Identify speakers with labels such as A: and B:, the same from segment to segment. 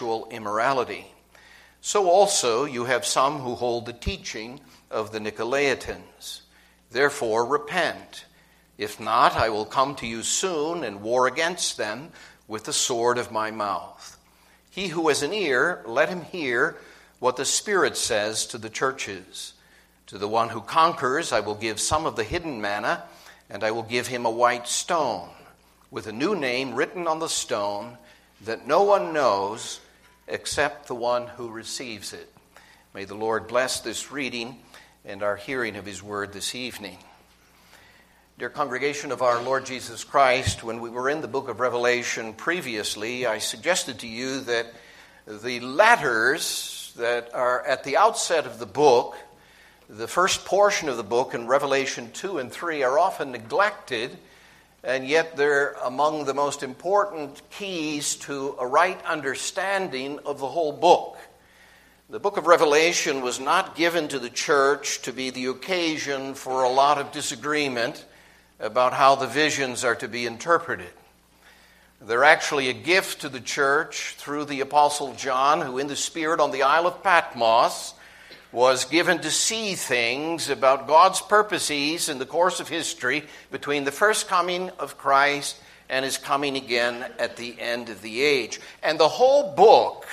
A: immorality. So also you have some who hold the teaching of the Nicolaitans. Therefore repent. If not, I will come to you soon and war against them with the sword of my mouth. He who has an ear, let him hear what the Spirit says to the churches. To the one who conquers, I will give some of the hidden manna, and I will give him a white stone, with a new name written on the stone that no one knows except the one who receives it. May the Lord bless this reading and our hearing of his word this evening. Dear congregation of our Lord Jesus Christ, when we were in the book of Revelation previously, I suggested to you that the letters that are at the outset of the book, the first portion of the book in Revelation 2 and 3, are often neglected, and yet they're among the most important keys to a right understanding of the whole book. The book of Revelation was not given to the church to be the occasion for a lot of disagreement about how the visions are to be interpreted. They're actually a gift to the church through the Apostle John, who in the Spirit on the Isle of Patmos was given to see things about God's purposes in the course of history between the first coming of Christ and his coming again at the end of the age. And the whole book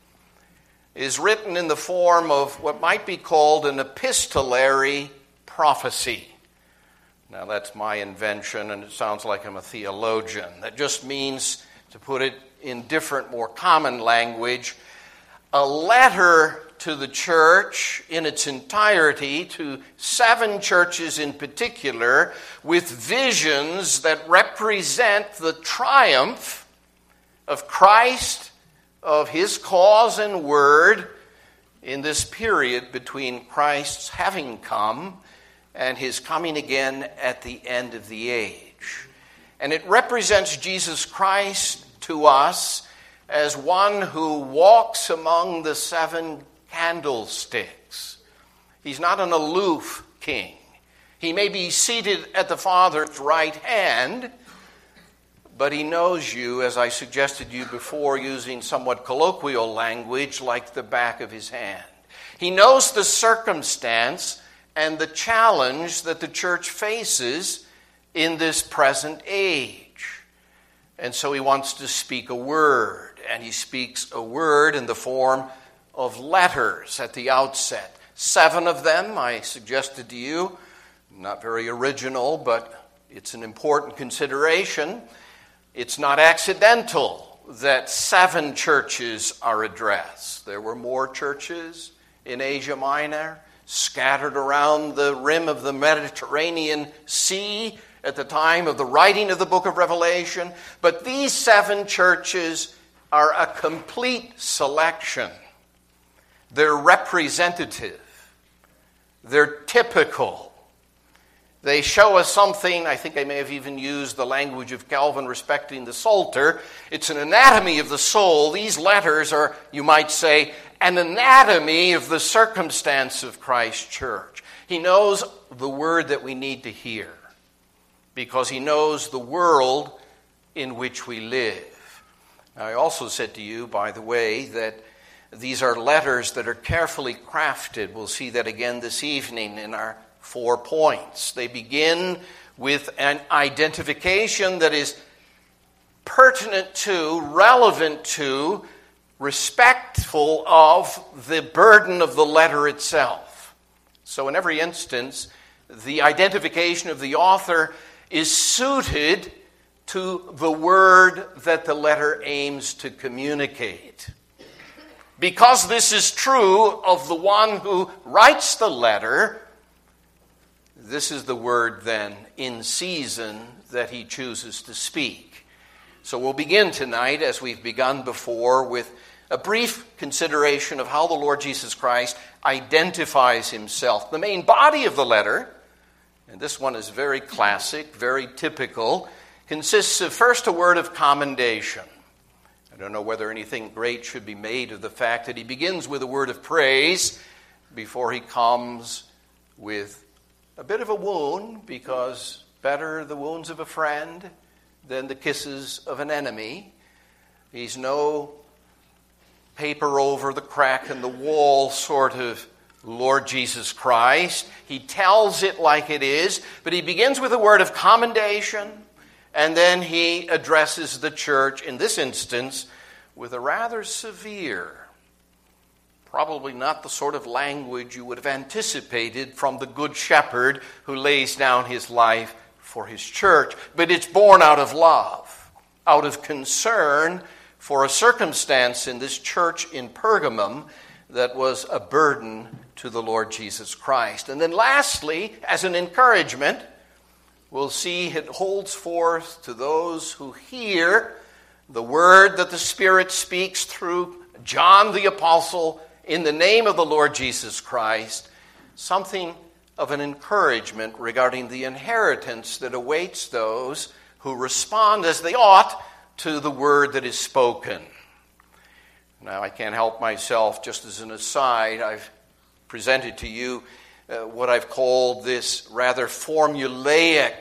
A: is written in the form of what might be called an epistolary prophecy. Now that's my invention, and it sounds like I'm a theologian. That just means, to put it in different, more common language, a letter to the church in its entirety, to 7 churches in particular, with visions that represent the triumph of Christ, of his cause and word in this period between Christ's having come and his coming again at the end of the age. And it represents Jesus Christ to us as one who walks among the 7 candlesticks. He's not an aloof king. He may be seated at the Father's right hand, but he knows you, as I suggested to you before, using somewhat colloquial language, like the back of his hand. He knows the circumstance and the challenge that the church faces in this present age. And so he wants to speak a word, and he speaks a word in the form of letters at the outset. 7 of them, I suggested to you, not very original, but it's an important consideration. It's not accidental that 7 churches are addressed. There were more churches in Asia Minor, scattered around the rim of the Mediterranean Sea at the time of the writing of the book of Revelation. But these 7 churches are a complete selection. They're representative. They're typical. They show us something. I think I may have even used the language of Calvin respecting the Psalter. It's an anatomy of the soul. These letters are, you might say, an anatomy of the circumstance of Christ's church. He knows the word that we need to hear because he knows the world in which we live. Now, I also said to you, by the way, that these are letters that are carefully crafted. We'll see that again this evening in our 4 points. They begin with an identification that is pertinent to, relevant to, respectful of the burden of the letter itself. So in every instance, the identification of the author is suited to the word that the letter aims to communicate. Because this is true of the one who writes the letter, this is the word then in season that he chooses to speak. So we'll begin tonight, as we've begun before, with a brief consideration of how the Lord Jesus Christ identifies himself. The main body of the letter, and this one is very classic, very typical, consists of first a word of commendation. I don't know whether anything great should be made of the fact that he begins with a word of praise before he comes with a bit of a wound, because better the wounds of a friend than the kisses of an enemy. He's no paper over the crack in the wall sort of Lord Jesus Christ. He tells it like it is, but he begins with a word of commendation, and then he addresses the church, in this instance, with a rather severe, probably not the sort of language you would have anticipated from the Good Shepherd who lays down his life for his church, but it's born out of love, out of concern for a circumstance in this church in Pergamum that was a burden to the Lord Jesus Christ. And then lastly, as an encouragement, we'll see it holds forth to those who hear the word that the Spirit speaks through John the Apostle in the name of the Lord Jesus Christ, something of an encouragement regarding the inheritance that awaits those who respond as they ought to the word that is spoken. Now, I can't help myself, just as an aside, I've presented to you what I've called this rather formulaic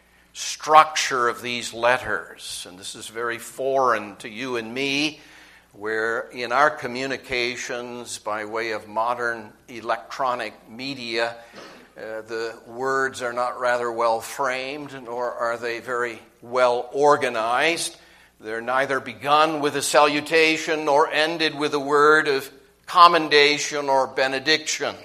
A: structure of these letters. And this is very foreign to you and me, where in our communications by way of modern electronic media, the words are not rather well framed, nor are they very well organized. They're neither begun with a salutation nor ended with a word of commendation or benediction.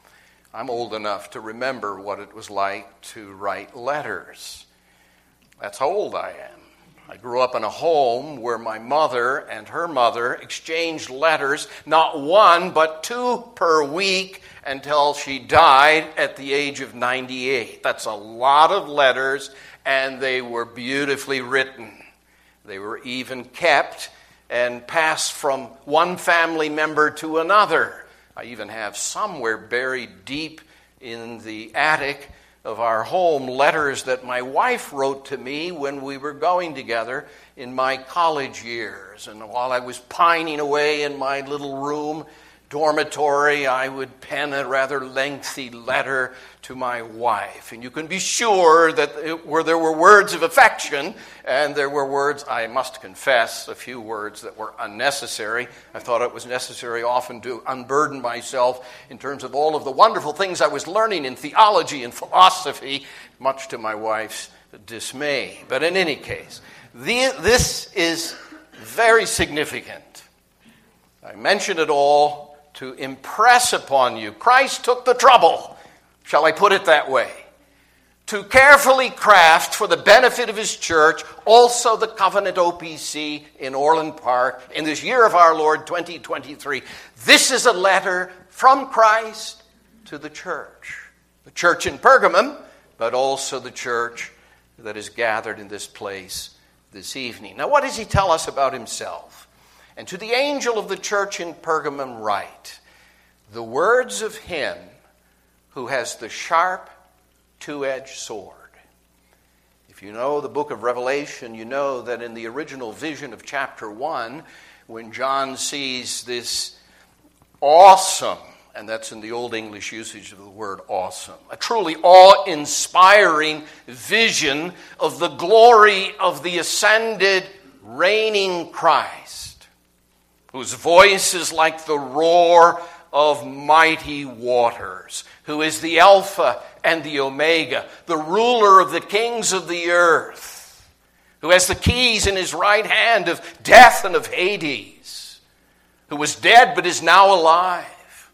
A: I'm old enough to remember what it was like to write letters. That's how old I am. I grew up in a home where my mother and her mother exchanged letters, not one, but 2 per week, until she died at the age of 98. That's a lot of letters, and they were beautifully written. They were even kept and passed from one family member to another. I even have somewhere buried deep in the attic of our home letters that my wife wrote to me when we were going together in my college years. And while I was pining away in my little room dormitory, I would pen a rather lengthy letter to my wife. And you can be sure that there were words of affection, and there were words, I must confess, a few words that were unnecessary. I thought it was necessary often to unburden myself in terms of all of the wonderful things I was learning in theology and philosophy, much to my wife's dismay. But in any case, this is very significant. I mention it all to impress upon you. Christ took the trouble, shall I put it that way, to carefully craft for the benefit of his church also the Covenant OPC in Orland Park in this year of our Lord 2023. This is a letter from Christ to the church in Pergamum, but also the church that is gathered in this place this evening. Now, what does he tell us about himself? And to the angel of the church in Pergamum write, the words of him who has the sharp two-edged sword. If you know the book of Revelation, you know that in the original vision of chapter 1, when John sees this awesome, and that's in the Old English usage of the word awesome, a truly awe-inspiring vision of the glory of the ascended, reigning Christ, whose voice is like the roar of mighty waters, who is the Alpha and the Omega, the ruler of the kings of the earth, who has the keys in his right hand of death and of Hades, who was dead but is now alive,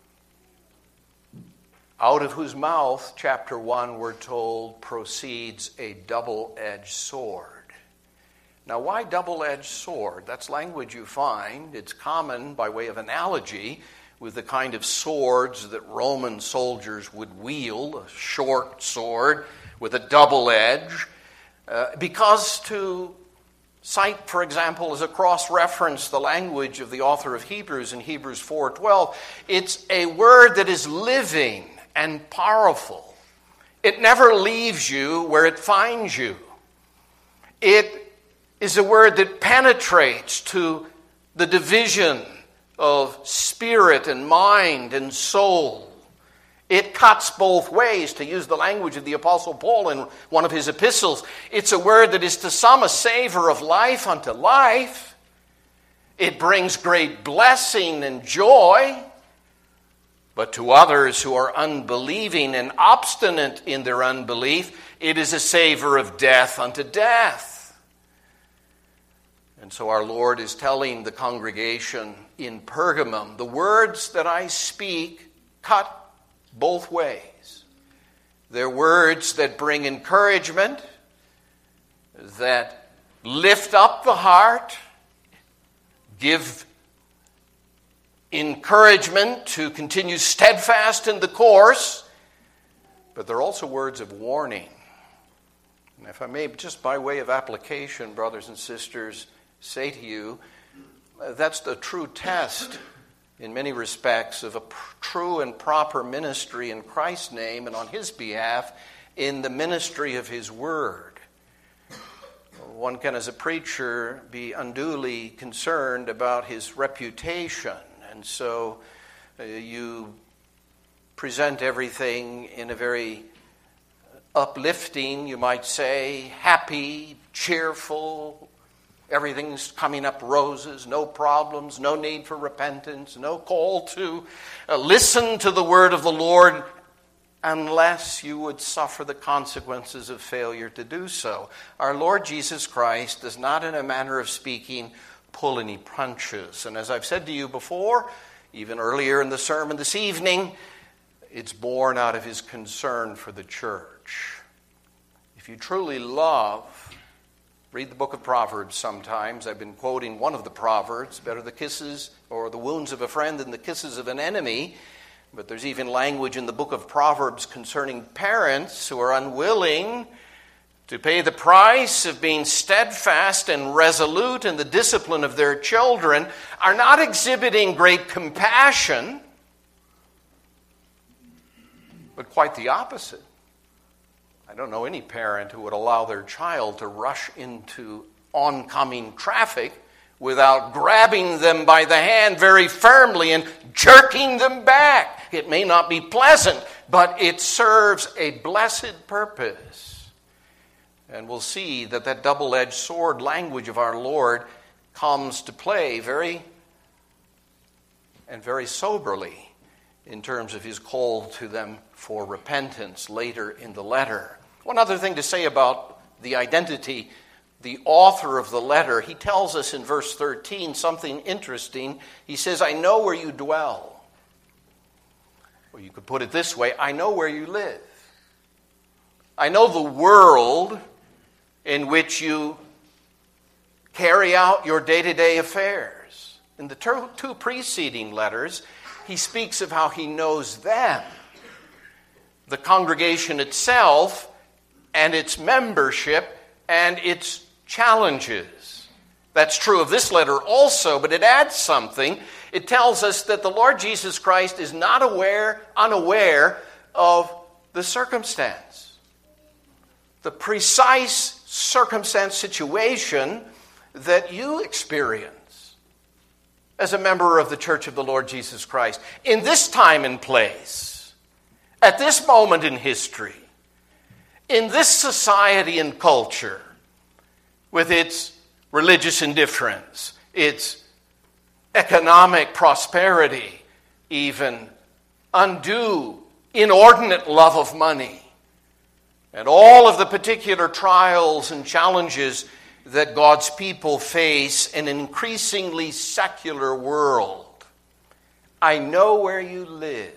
A: out of whose mouth, chapter 1, we're told, proceeds a double-edged sword. Now, why double-edged sword? That's language you find. It's common by way of analogy with the kind of swords that Roman soldiers would wield, a short sword with a double edge, because to cite, for example, as a cross-reference, the language of the author of Hebrews in Hebrews 4:12, it's a word that is living and powerful. It never leaves you where it finds you. It is a word that penetrates to the division of spirit and mind and soul. It cuts both ways, to use the language of the Apostle Paul in one of his epistles. It's a word that is to some a savor of life unto life, It brings great blessing and joy. But to others who are unbelieving and obstinate in their unbelief, it is a savor of death unto death. And so our Lord is telling the congregation in Pergamum, the words that I speak cut both ways. They're words that bring encouragement, that lift up the heart, give encouragement to continue steadfast in the course, but they're also words of warning. And if I may, just by way of application, brothers and sisters, say to you, that's the true test in many respects of a true and proper ministry in Christ's name and on his behalf in the ministry of his word. One can, as a preacher, be unduly concerned about his reputation, and so you present everything in a very uplifting, you might say, happy, cheerful, everything's coming up roses, no problems, no need for repentance, no call to listen to the word of the Lord unless you would suffer the consequences of failure to do so. Our Lord Jesus Christ does not, in a manner of speaking, pull any punches. And as I've said to you before, even earlier in the sermon this evening, it's born out of his concern for the church. If you truly love, read the book of Proverbs sometimes. I've been quoting one of the Proverbs, better the kisses or the wounds of a friend than the kisses of an enemy. But there's even language in the book of Proverbs concerning parents who are unwilling to pay the price of being steadfast and resolute in the discipline of their children, are not exhibiting great compassion, but quite the opposite. I don't know any parent who would allow their child to rush into oncoming traffic without grabbing them by the hand very firmly and jerking them back. It may not be pleasant, but it serves a blessed purpose. And we'll see that that double-edged sword language of our Lord comes to play very soberly in terms of his call to them for repentance later in the letter. One other thing to say about the identity, the author of the letter, he tells us in verse 13 something interesting. He says, I know where you dwell. Or you could put it this way, I know where you live. I know the world in which you carry out your day-to-day affairs. In the two preceding letters, he speaks of how he knows them, the congregation itself, and its membership, and its challenges. That's true of this letter also, but it adds something. It tells us that the Lord Jesus Christ is not unaware of the circumstance, the precise circumstance, situation that you experience as a member of the Church of the Lord Jesus Christ in this time and place, at this moment in history, in this society and culture, with its religious indifference, its economic prosperity, even undue, inordinate love of money, and all of the particular trials and challenges that God's people face in an increasingly secular world. I know where you live.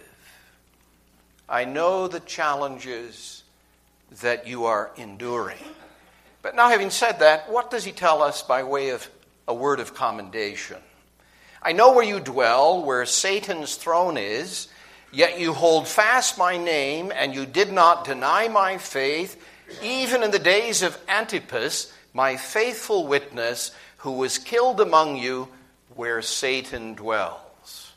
A: I know the challenges that you are enduring. But now, having said that, what does he tell us by way of a word of commendation? I know where you dwell, where Satan's throne is, yet you hold fast my name, and you did not deny my faith, even in the days of Antipas, my faithful witness, who was killed among you, where Satan dwells.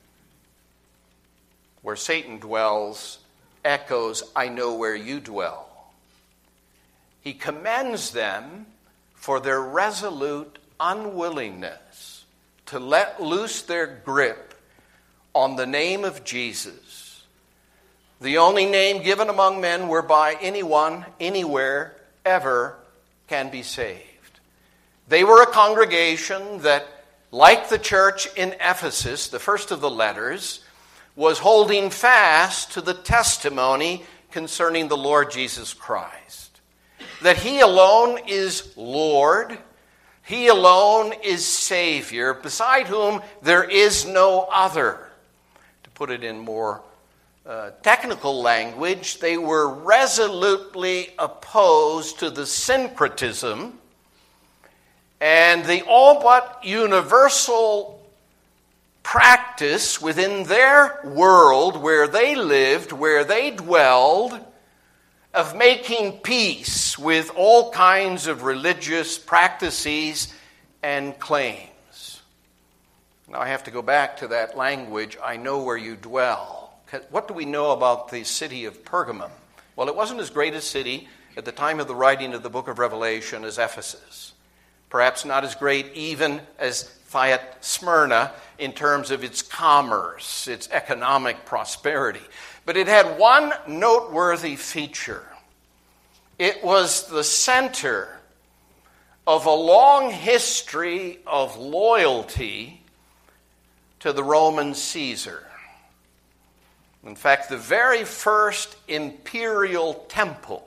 A: Where Satan dwells echoes, I know where you dwell. He commends them for their resolute unwillingness to let loose their grip on the name of Jesus, the only name given among men whereby anyone, anywhere, ever can be saved. They were a congregation that like the church in Ephesus, the first of the letters, was holding fast to the testimony concerning the Lord Jesus Christ. That he alone is Lord, he alone is Savior, beside whom there is no other. To put it in more technical language, they were resolutely opposed to the syncretism and the all but universal practice within their world where they lived, where they dwelled, of making peace with all kinds of religious practices and claims. Now I have to go back to that language, I know where you dwell. What do we know about the city of Pergamum? Well, it wasn't as great a city at the time of the writing of the book of Revelation as Ephesus. Perhaps not as great even as Smyrna in terms of its commerce, its economic prosperity. But it had one noteworthy feature. It was the center of a long history of loyalty to the Roman Caesar. In fact, the very first imperial temple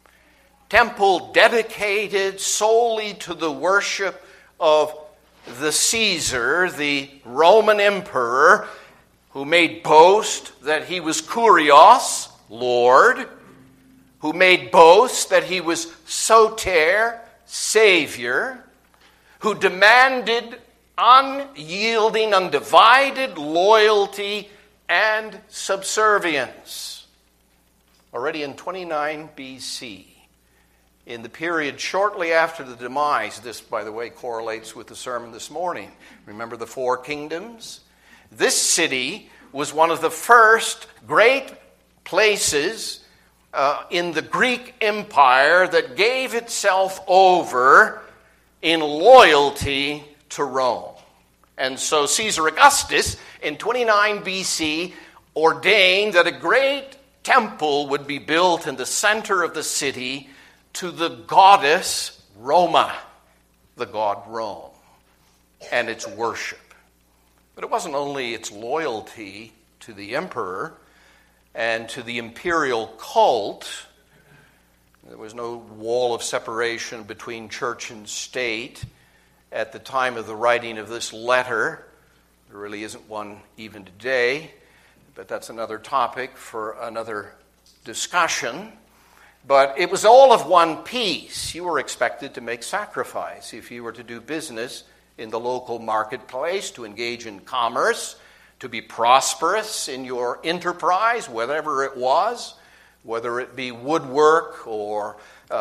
A: dedicated solely to the worship of the Caesar, the Roman emperor, who made boast that he was Kurios, Lord, who made boast that he was Soter, Savior, who demanded unyielding, undivided loyalty and subservience. Already in 29 BC, in the period shortly after the demise, this, by the way, correlates with the sermon this morning. Remember the 4 kingdoms? This city was one of the first great places in the Greek Empire that gave itself over in loyalty to Rome. And so Caesar Augustus, in 29 BC, ordained that a great temple would be built in the center of the city to the goddess Roma, the god Rome, and its worship. But it wasn't only its loyalty to the emperor and to the imperial cult. There was no wall of separation between church and state at the time of the writing of this letter. There really isn't one even today, but that's another topic for another discussion. But it was all of one piece. You were expected to make sacrifice if you were to do business in the local marketplace, to engage in commerce, to be prosperous in your enterprise, whatever it was, whether it be woodwork or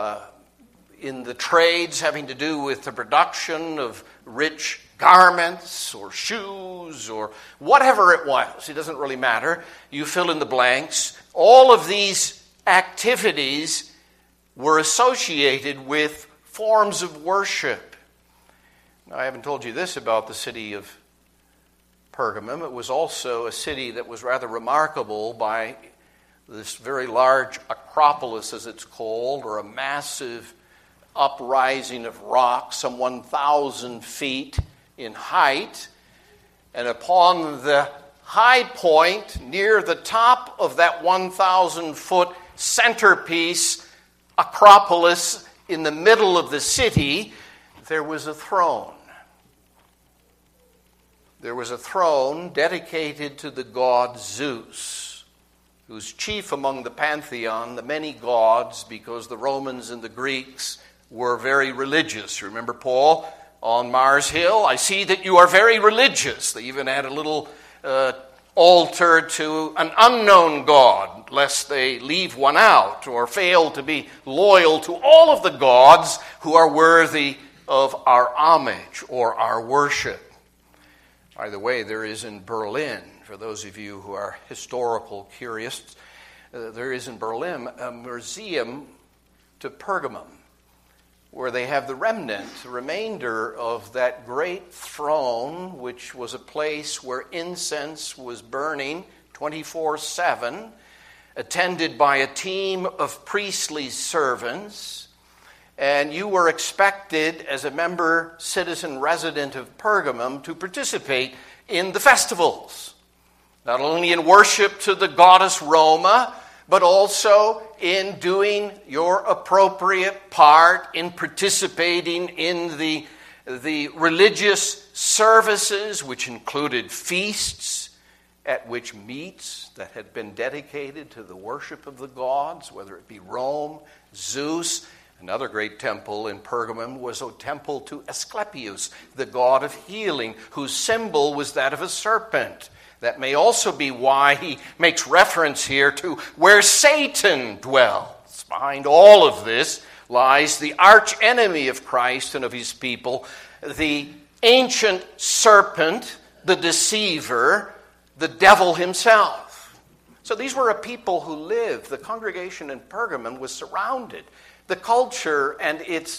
A: in the trades having to do with the production of rich garments or shoes or whatever it was. It doesn't really matter. You fill in the blanks. All of these activities were associated with forms of worship. Now, I haven't told you this about the city of Pergamum. It was also a city that was rather remarkable by this very large acropolis, as it's called, or a massive uprising of rock, some 1,000 feet in height. And upon the high point, near the top of that 1,000-foot centerpiece acropolis in the middle of the city, there was a throne. There was a throne dedicated to the god Zeus, who's chief among the pantheon, the many gods, because the Romans and the Greeks were very religious. Remember Paul on Mars Hill? I see that you are very religious. They even had a little altar to an unknown god, lest they leave one out or fail to be loyal to all of the gods who are worthy of our homage or our worship. By the way, there is in Berlin, for those of you who are historical curious, there is in Berlin a museum to Pergamum, where they have the remnant, the remainder of that great throne, which was a place where incense was burning 24/7, attended by a team of priestly servants, and you were expected as a member, citizen, resident of Pergamum to participate in the festivals. Not only in worship to the goddess Roma, but also in doing your appropriate part in participating in the religious services, which included feasts at which meats that had been dedicated to the worship of the gods, whether it be Rome, Zeus. Another great temple in Pergamum was a temple to Asclepius, the god of healing, whose symbol was that of a serpent. That may also be why he makes reference here to where Satan dwells. Behind all of this lies the archenemy of Christ and of his people, the ancient serpent, the deceiver, the devil himself. So these were a people who lived. The congregation in Pergamum was surrounded. The culture and its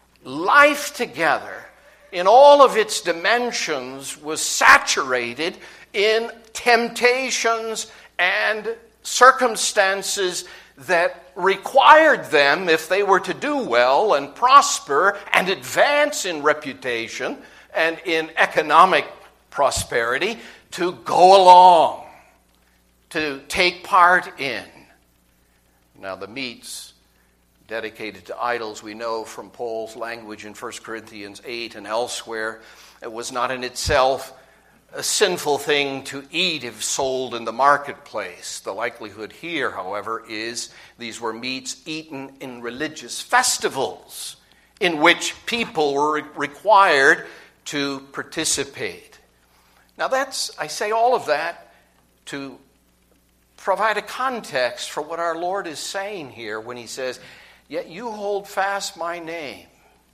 A: life together in all of its dimensions was saturated in temptations and circumstances that required them, if they were to do well and prosper and advance in reputation and in economic prosperity, to go along, to take part in. Now, the meats dedicated to idols, we know from Paul's language in 1 Corinthians 8 and elsewhere, it was not in itself a sinful thing to eat if sold in the marketplace. The likelihood here, however, is these were meats eaten in religious festivals in which people were required to participate. Now I say all of that to provide a context for what our Lord is saying here when he says, "Yet you hold fast my name,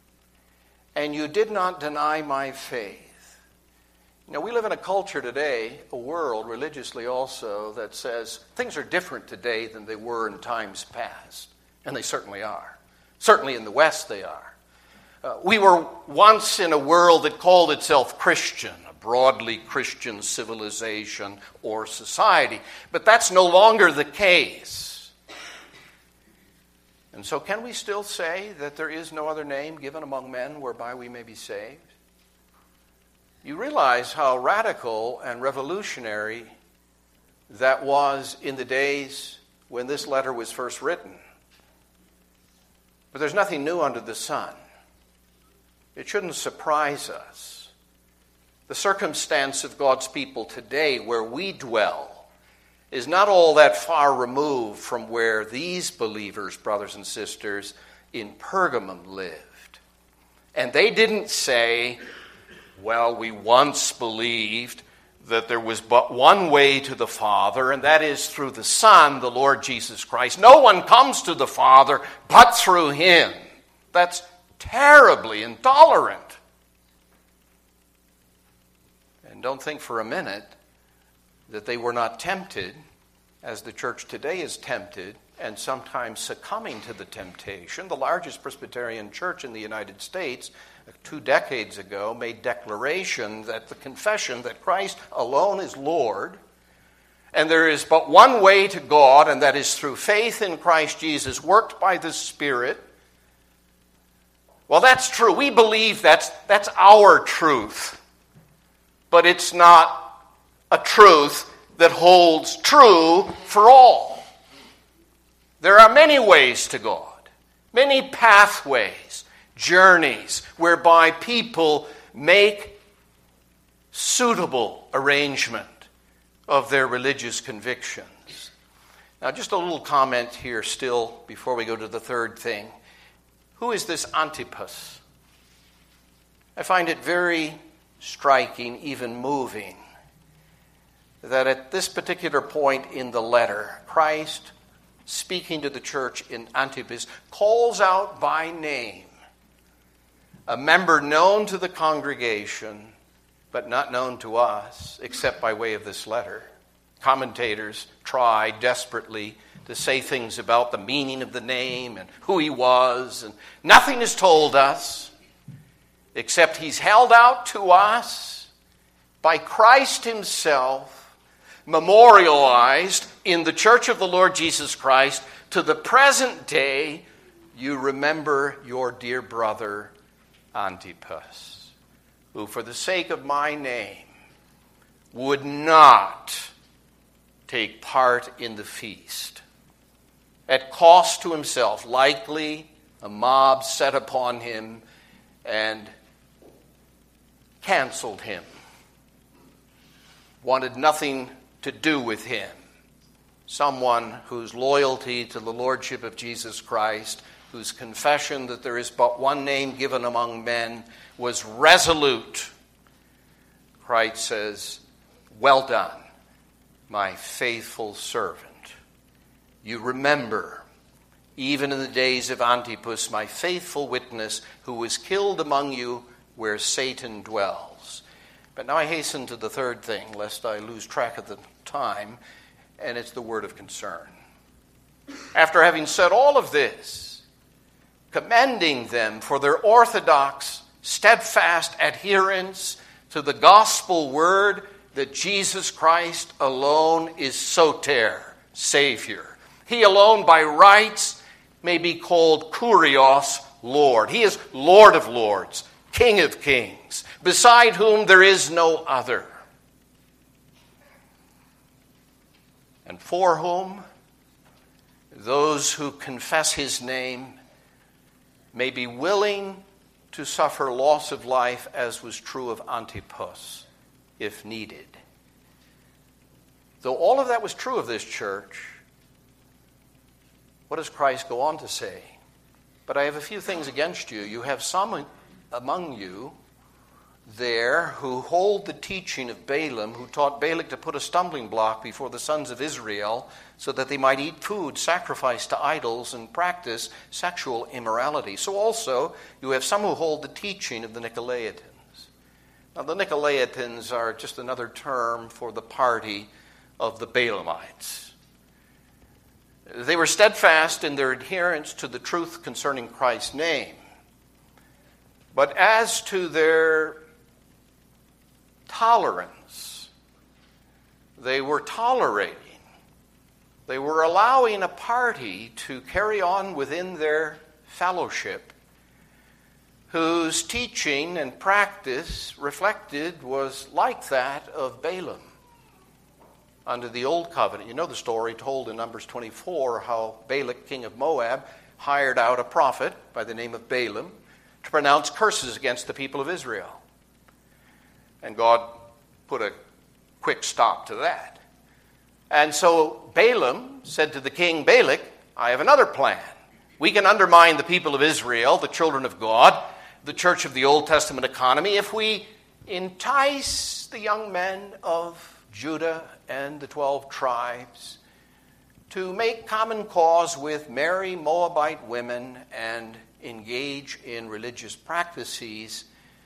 A: and you did not deny my faith." You know, we live in a culture today, a world religiously also, that says things are different today than they were in times past. And they certainly are. Certainly in the West they are. We were once in a world that called itself Christian, a broadly Christian civilization or society. But that's no longer the case. And so can we still say that there is no other name given among men whereby we may be saved? You realize how radical and revolutionary that was in the days when this letter was first written. But there's nothing new under the sun. It shouldn't surprise us. The circumstance of God's people today, where we dwell, is not all that far removed from where these believers, brothers and sisters, in Pergamum lived. And they didn't say, "Well, we once believed that there was but one way to the Father, and that is through the Son, the Lord Jesus Christ. No one comes to the Father but through him." That's terribly intolerant. And don't think for a minute that they were not tempted, as the church today is tempted, and sometimes succumbing to the temptation. The largest Presbyterian church in the United States 2 decades ago made declaration that the confession that Christ alone is Lord, and there is but one way to God, and that is through faith in Christ Jesus, worked by the Spirit. Well, that's true. We believe that's our truth. But it's not a truth that holds true for all. There are many ways to God, many pathways, journeys whereby people make suitable arrangement of their religious convictions. Now, just a little comment here still before we go to the third thing. Who is this Antipas? I find it very striking, even moving, that at this particular point in the letter, Christ, speaking to the church in Antipas, calls out by name a member known to the congregation, but not known to us, except by way of this letter. Commentators try desperately to say things about the meaning of the name and who he was, and nothing is told us, except he's held out to us by Christ himself, memorialized in the Church of the Lord Jesus Christ to the present day, you remember your dear brother Antipas, who for the sake of my name would not take part in the feast. At cost to himself, likely a mob set upon him and canceled him, wanted nothing to do with him. Someone whose loyalty to the Lordship of Jesus Christ, whose confession that there is but one name given among men, was resolute. Christ says, "Well done, my faithful servant. You remember, even in the days of Antipas, my faithful witness, who was killed among you where Satan dwells." But now I hasten to the third thing, lest I lose track of the time, and it's the word of concern. After having said all of this, commending them for their orthodox, steadfast adherence to the gospel word that Jesus Christ alone is soter, Savior. He alone by rights may be called Kurios, Lord. He is Lord of lords, King of kings, beside whom there is no other, and for whom those who confess his name may be willing to suffer loss of life, as was true of Antipas, if needed. Though all of that was true of this church, what does Christ go on to say? "But I have a few things against you. You have some among you there who hold the teaching of Balaam, who taught Balak to put a stumbling block before the sons of Israel so that they might eat food sacrificed to idols and practice sexual immorality. So also you have some who hold the teaching of the Nicolaitans." Now the Nicolaitans are just another term for the party of the Balaamites. They were steadfast in their adherence to the truth concerning Christ's name. But as to their tolerance, they were tolerating. They were allowing a party to carry on within their fellowship whose teaching and practice reflected was like that of Balaam under the Old Covenant. You know the story told in Numbers 24, how Balak, king of Moab, hired out a prophet by the name of Balaam to pronounce curses against the people of Israel. And God put a quick stop to that. And so Balaam said to the king Balak, "I have another plan. We can undermine the people of Israel, the children of God, the church of the Old Testament economy, if we entice the young men of Judah and the 12 tribes to make common cause with merry Moabite women and engage in religious practices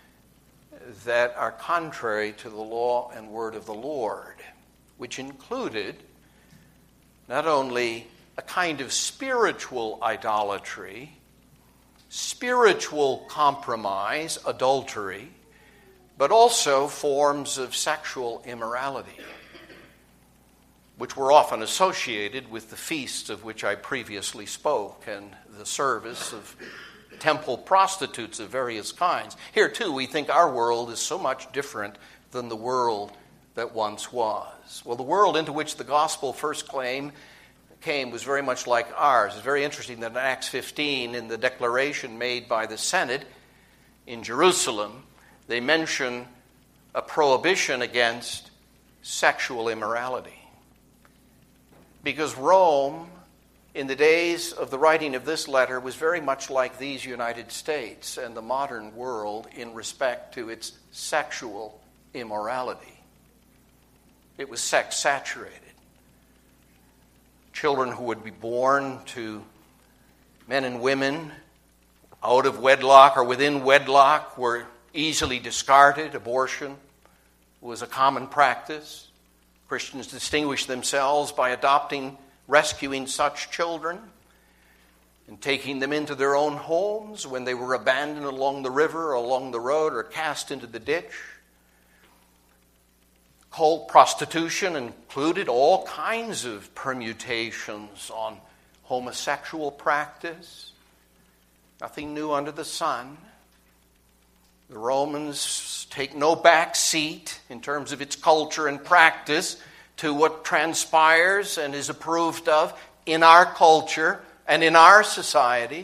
A: that are contrary to the law and word of the Lord," which included not only a kind of spiritual idolatry, spiritual compromise, adultery, but also forms of sexual immorality, which were often associated with the feasts of which I previously spoke and the service of temple prostitutes of various kinds. Here, too, we think our world is so much different than the world that once was. Well, the world into which the gospel first came was very much like ours. It's very interesting that in Acts 15, in the declaration made by the Senate in Jerusalem, they mention a prohibition against sexual immorality. Because Rome, in the days of the writing of this letter, was very much like these United States and the modern world in respect to its sexual immorality. It was sex-saturated. Children who would be born to men and women out of wedlock or within wedlock were easily discarded. Abortion was a common practice. Christians distinguished themselves by rescuing such children and taking them into their own homes when they were abandoned along the river or along the road or cast into the ditch. Cult prostitution included all kinds of permutations on homosexual practice. Nothing new under the sun. The Romans take no back seat in terms of its culture and practice to what transpires and is approved of in our culture and in our society.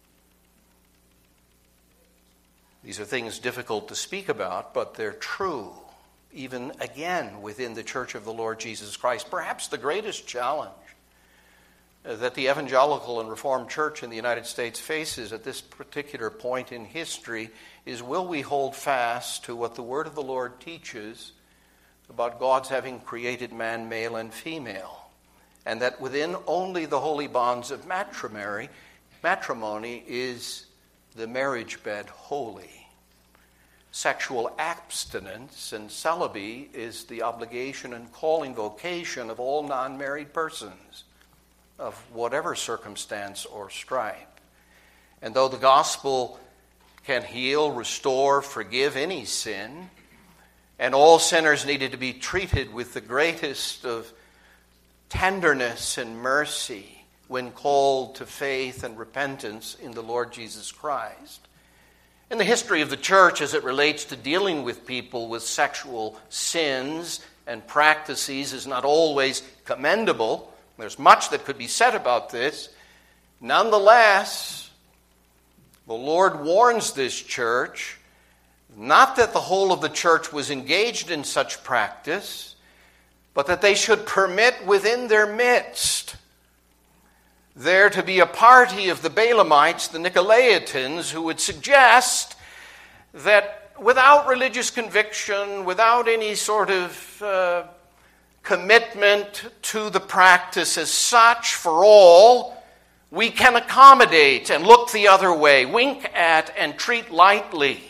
A: These are things difficult to speak about, but they're true, even again within the Church of the Lord Jesus Christ. Perhaps the greatest challenge that the evangelical and Reformed Church in the United States faces at this particular point in history is, will we hold fast to what the Word of the Lord teaches about God's having created man male and female, and that within only the holy bonds of matrimony is the marriage bed holy. Sexual abstinence and celibacy is the obligation and calling vocation of all non-married persons of whatever circumstance or stripe. And though the gospel can heal, restore, forgive any sin, and all sinners needed to be treated with the greatest of tenderness and mercy when called to faith and repentance in the Lord Jesus Christ. In the history of the church as it relates to dealing with people with sexual sins and practices is not always commendable. There's much that could be said about this. Nonetheless, the Lord warns this church, not that the whole of the church was engaged in such practice, but that they should permit within their midst there to be a party of the Balaamites, the Nicolaitans, who would suggest that without religious conviction, without any sort of commitment to the practice as such for all, we can accommodate and look the other way, wink at and treat lightly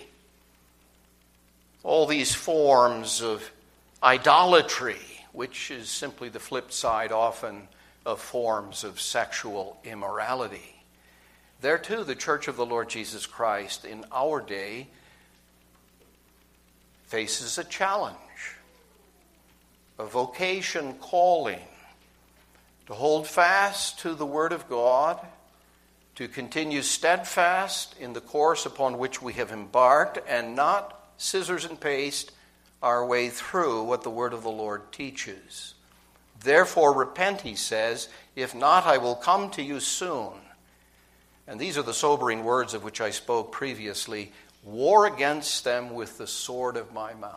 A: all these forms of idolatry, which is simply the flip side often of forms of sexual immorality. There too, the Church of the Lord Jesus Christ in our day faces a challenge, a vocation calling to hold fast to the Word of God, to continue steadfast in the course upon which we have embarked, and not scissors and paste our way through what the Word of the Lord teaches. Therefore repent, he says, if not, I will come to you soon. And these are the sobering words of which I spoke previously. War against them with the sword of my mouth.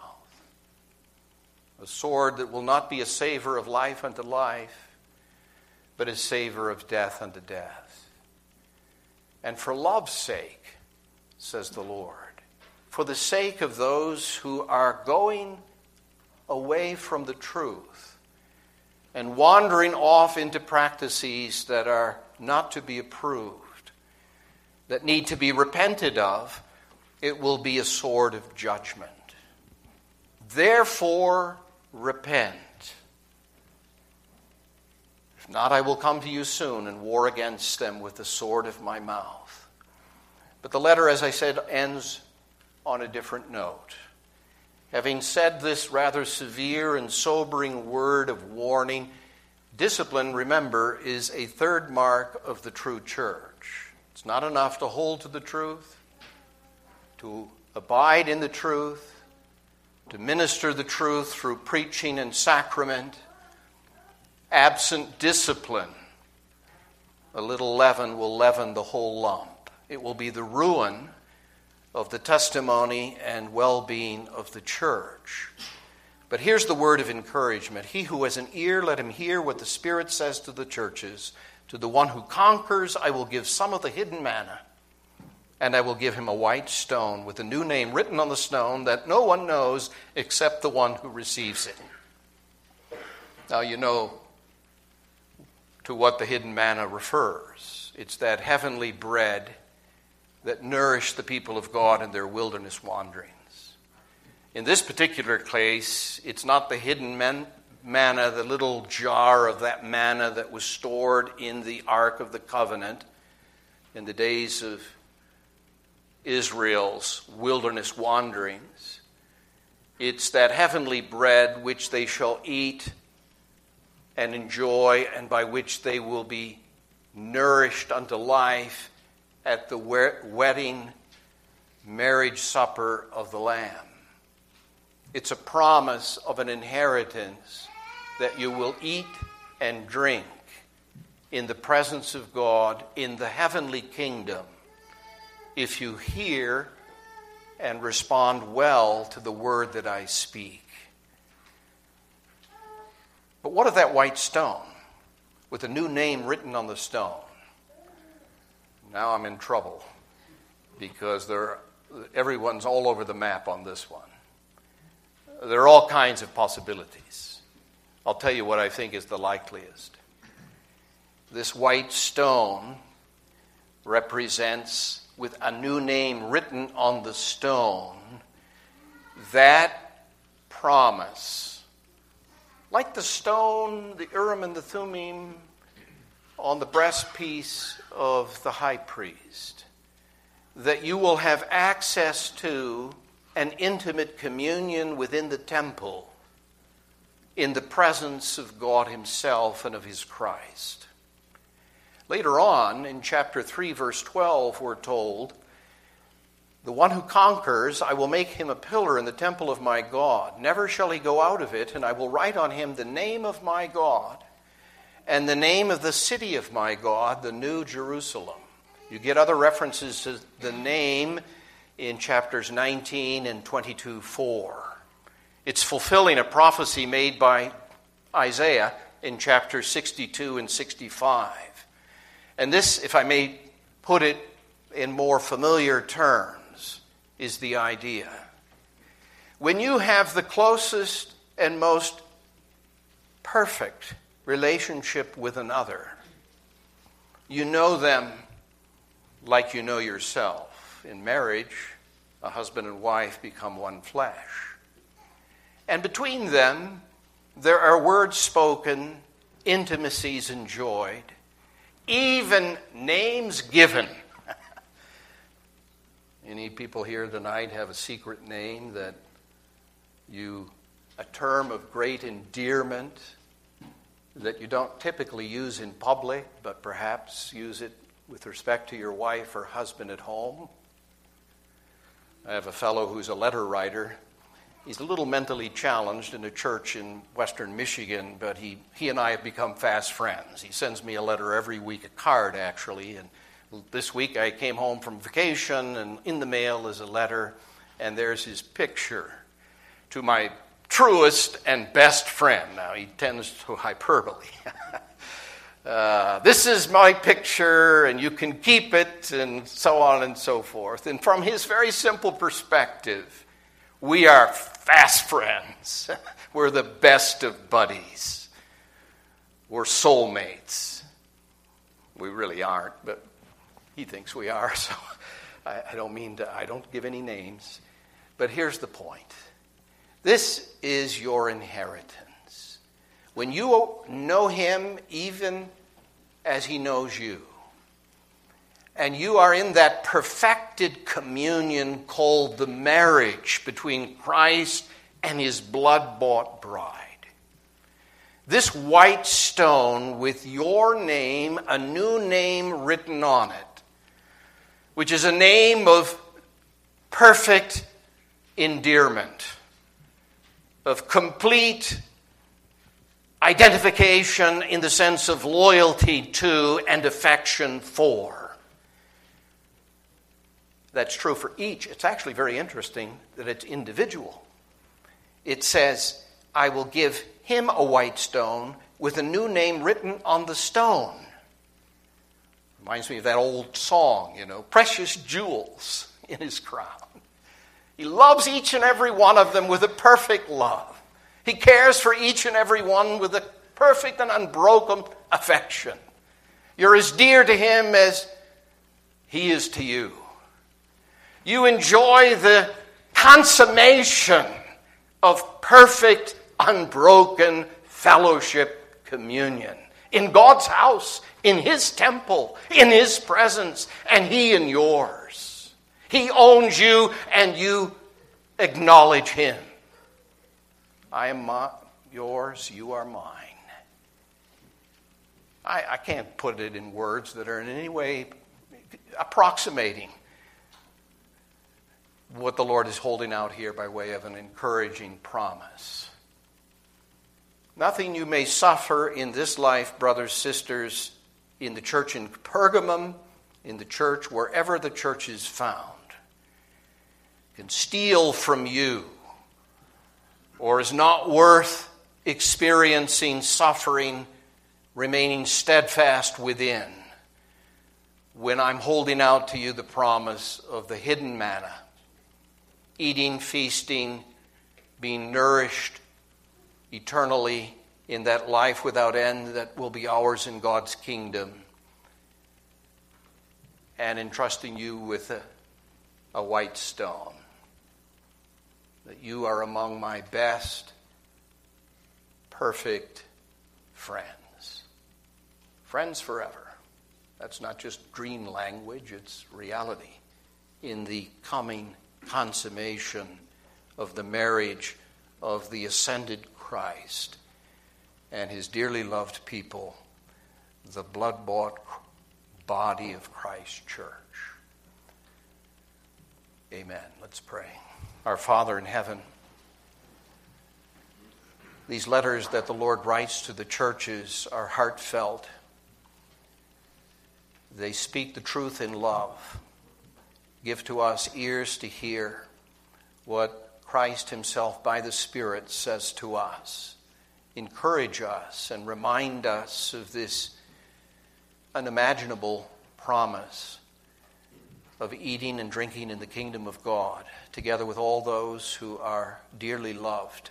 A: A sword that will not be a savor of life unto life, but a savor of death unto death. And for love's sake, says the Lord, for the sake of those who are going away from the truth and wandering off into practices that are not to be approved, that need to be repented of, it will be a sword of judgment. Therefore, repent. If not, I will come to you soon and war against them with the sword of my mouth. But the letter, as I said, ends on a different note. Having said this rather severe and sobering word of warning, discipline, remember, is a third mark of the true church. It's not enough to hold to the truth, to abide in the truth, to minister the truth through preaching and sacrament. Absent discipline, a little leaven will leaven the whole lump. It will be the ruin of the testimony and well-being of the church. But here's the word of encouragement. He who has an ear, let him hear what the Spirit says to the churches. To the one who conquers, I will give some of the hidden manna, and I will give him a white stone with a new name written on the stone that no one knows except the one who receives it. Now you know to what the hidden manna refers. It's that heavenly bread that nourished the people of God in their wilderness wanderings. In this particular case, it's not the hidden manna, the little jar of that manna that was stored in the Ark of the Covenant in the days of Israel's wilderness wanderings. It's that heavenly bread which they shall eat and enjoy, and by which they will be nourished unto life at the wedding marriage supper of the Lamb. It's a promise of an inheritance that you will eat and drink in the presence of God in the heavenly kingdom if you hear and respond well to the word that I speak. But what of that white stone with a new name written on the stone? Now I'm in trouble because everyone's all over the map on this one. There are all kinds of possibilities. I'll tell you what I think is the likeliest. This white stone represents, with a new name written on the stone, that promise. Like the stone, the Urim and the Thummim, on the breastpiece of the high priest, that you will have access to an intimate communion within the temple in the presence of God himself and of his Christ. Later on, in chapter 3, verse 12, we're told, "The one who conquers, I will make him a pillar in the temple of my God. Never shall he go out of it, and I will write on him the name of my God and the name of the city of my God, the New Jerusalem." You get other references to the name in chapters 19 and 22:4. It's fulfilling a prophecy made by Isaiah in chapters 62 and 65. And this, if I may put it in more familiar terms, is the idea. When you have the closest and most perfect relationship with another, you know them like you know yourself. In marriage, a husband and wife become one flesh. And between them, there are words spoken, intimacies enjoyed, even names given. Any people here tonight have a secret name that a term of great endearment that you don't typically use in public, but perhaps use it with respect to your wife or husband at home? I have a fellow who's a letter writer. He's a little mentally challenged in a church in western Michigan, but he and I have become fast friends. He sends me a letter every week, a card actually, and this week I came home from vacation, and in the mail is a letter, and there's his picture to my truest and best friend. Now, he tends to hyperbole. This is my picture, and you can keep it, and so on and so forth. And from his very simple perspective, we are fast friends. We're the best of buddies. We're soulmates. We really aren't, but he thinks we are, so I don't give any names. But here's the point. This is your inheritance. When you know him even as he knows you, and you are in that perfected communion called the marriage between Christ and his blood-bought bride, this white stone with your name, a new name written on it, which is a name of perfect endearment, of complete identification in the sense of loyalty to and affection for. That's true for each. It's actually very interesting that it's individual. It says, I will give him a white stone with a new name written on the stone. Reminds me of that old song, precious jewels in his crown. He loves each and every one of them with a perfect love. He cares for each and every one with a perfect and unbroken affection. You're as dear to him as he is to you. You enjoy the consummation of perfect, unbroken fellowship communion in God's house, in his temple, in his presence, and he in yours. He owns you, and you acknowledge him. I am yours, you are mine. I can't put it in words that are in any way approximating what the Lord is holding out here by way of an encouraging promise. Nothing you may suffer in this life, brothers, sisters, in the church in Pergamum, in the church, wherever the church is found, can steal from you or is not worth experiencing suffering, remaining steadfast within, when I'm holding out to you the promise of the hidden manna, eating, feasting, being nourished eternally in that life without end that will be ours in God's kingdom, and entrusting you with a white stone, that you are among my best, perfect friends. Friends forever. That's not just dream language, it's reality in the coming consummation of the marriage of the ascended Christ and his dearly loved people, the blood-bought body of Christ's church. Amen. Let's pray. Our Father in heaven, these letters that the Lord writes to the churches are heartfelt. They speak the truth in love. Give to us ears to hear what Christ himself by the Spirit says to us. Encourage us and remind us of this unimaginable promise of eating and drinking in the kingdom of God, together with all those who are dearly loved,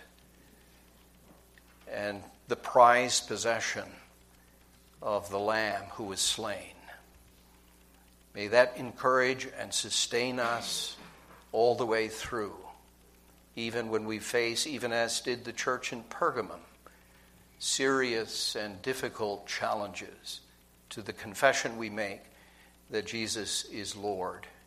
A: and the prized possession of the Lamb who was slain. May that encourage and sustain us all the way through, even when we face, even as did the church in Pergamum, serious and difficult challenges to the confession we make that Jesus is Lord